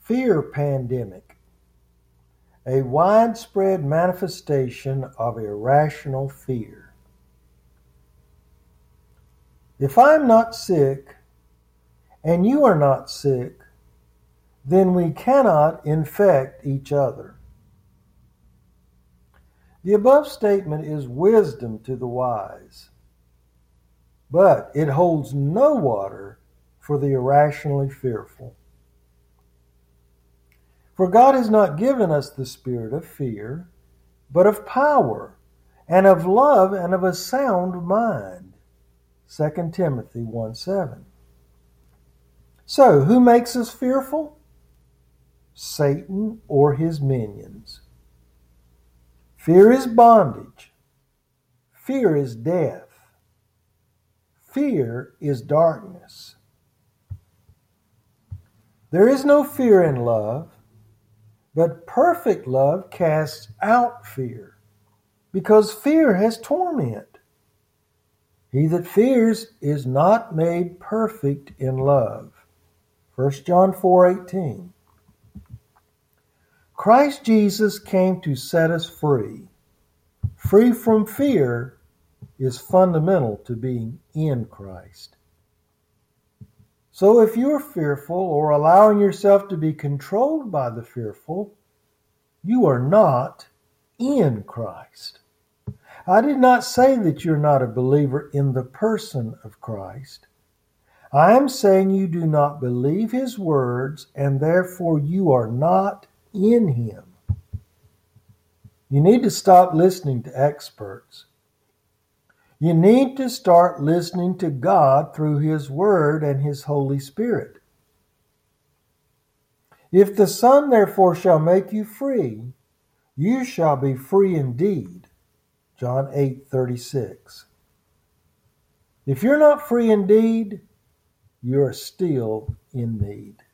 Fear pandemic, a widespread manifestation of irrational fear. If I'm not sick and you are not sick, then we cannot infect each other. The above statement is wisdom to the wise, but it holds no water for the irrationally fearful. For God has not given us the spirit of fear, but of power, and of love, and of a sound mind. 2 Timothy 1:7. So, who makes us fearful? Satan or his minions. Fear is bondage. Fear is death. Fear is darkness. There is no fear in love, but perfect love casts out fear, because fear has torment. He that fears is not made perfect in love. 1 John 4:18. Christ Jesus came to set us free. Free from fear is fundamental to being in Christ. So if you're fearful or allowing yourself to be controlled by the fearful, you are not in Christ. I did not say that you're not a believer in the person of Christ. I am saying you do not believe his words, and therefore you are not in him. You need to stop listening to experts. You need to start listening to God through his word and his Holy Spirit. If the Son therefore shall make you free, you shall be free indeed. John 8:36. If you're not free indeed, you're still in need.